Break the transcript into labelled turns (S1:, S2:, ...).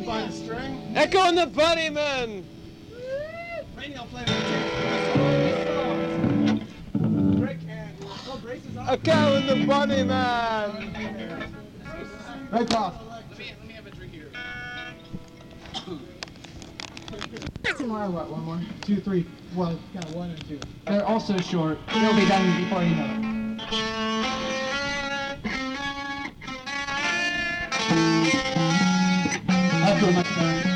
S1: find a string.
S2: Echo and the Bunnymen.
S1: Rainy, I'll play with Break hand. Braces off.
S2: Echo and the Bunnymen.
S1: Right off.
S3: Let me have a drink here.
S1: Two more, what? One more? 2, 3. Well, kind of 1 and 2.
S4: They're also short. It'll be done before you know it. After my turn.